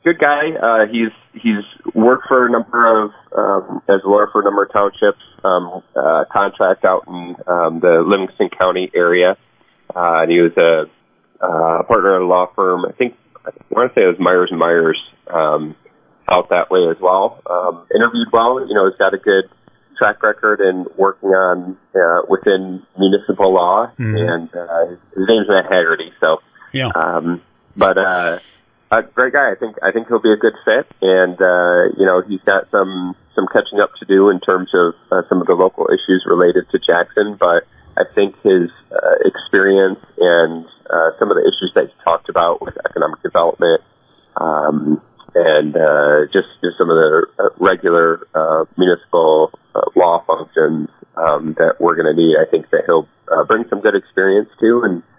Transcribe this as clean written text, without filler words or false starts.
good guy. He's worked for a number of as a lawyer for a number of townships, contract out in the Livingston County area, and he was a partner at a law firm. I want to say it was Myers and Myers out that way as well. Interviewed well. He's got a good track record in working on within municipal law, and his name's Matt Haggerty. So, yeah. But a great guy. I think he'll be a good fit, and he's got some catching up to do in terms of some of the local issues related to Jackson. But I think his experience and some of the issues that he talked about with economic development, and just some of the regular municipal law functions that we're going to need. I think that he'll bring some good experience too, and